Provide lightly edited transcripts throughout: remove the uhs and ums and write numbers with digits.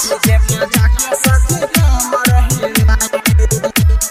DJ पे जाके सखी कमर हिलाई।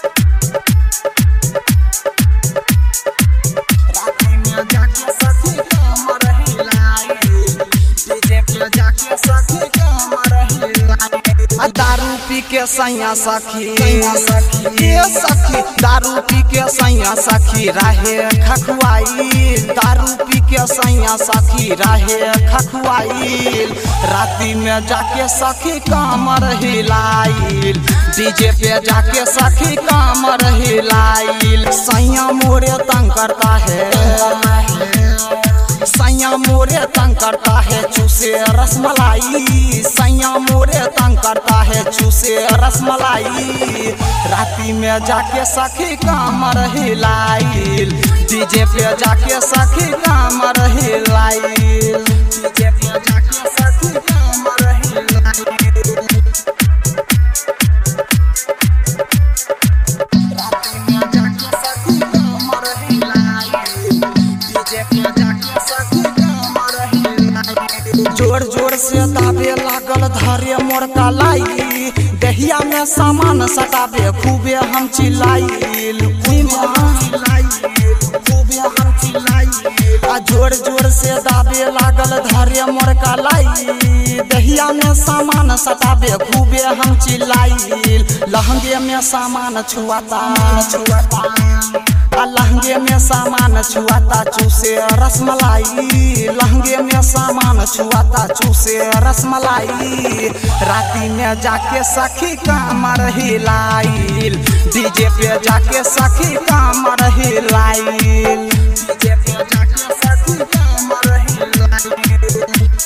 राती में जाके सखी कमर हिलाई। डीजे पे जाके सखी कमर हिलाई। दारू पी के सैया सखी ये सखी दारू पी के सैया सखी रहे खखुआई। दारू पी के सैया सखी रहे खखुआई। राती में जाके सखी कमर हिलाइल। डीजे पे जाके सखी कमर हिलाइल। सैया मोरे तंग करता है सैया मोरे तंग करता है चूसे रसमलाई। सैया मोरे तंग करता है चूसे रसमलाई। राती में जाके सखी कमर हिलाइल। डीजे पे जाके सखी कमर हिलाइल। डीजे पे जाके सखी कमर हिलाइल। राती में जाके सखी कमर हिलाइल। डीजे पे जाके सखी कमर हिलाइल। जोर जोर से दाबे लागल धरे मोर कलाई। दहिया में सामान सटाबे खूबे हम चिल्लाइल। जोर जोर से दाबे लागल धरे मोर कलाई। दहिया में सामान सटाबे खूबे हम चिल्लाइल। लहंगे में सामान छुआता लहंगे में सामान छुआता चूसे रसमलाई। लहंगे में सामान छुआता चूसे रसमलाई। राती में जाके सखी कमर हिलाइल। डीजे पे जाके सखी कमर हिलाइल। डीजे पे जाके सखी कमर हिलाइल।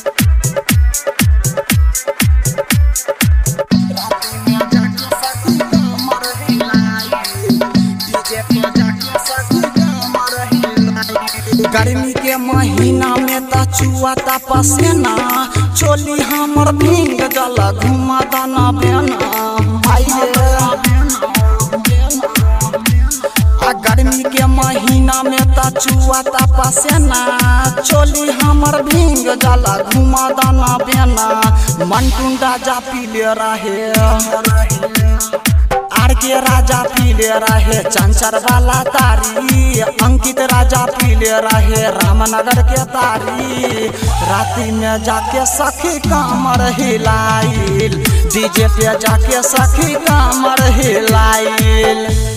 राती में जाके सखी कमर हिलाइल। डीजे पे जाके सखी कमर हिलाइल। गर्मी के महीना में त चुआता पसेना। चोली हमर भींग जला घुमा दाना बेना। गर्मी के महीना में त चुआता पसेना। चोली हमर भींग जला घुमा दाना बेना। मंटून राजा पीले रहे आर के राजा पीले रहे चंचर वाला तारी। अंकित राजा पीले रहे रामनगर के तारी। राती में जाके सखी कमर हिलाइल। डीजे पे जाके सखी कमर हिलाइल।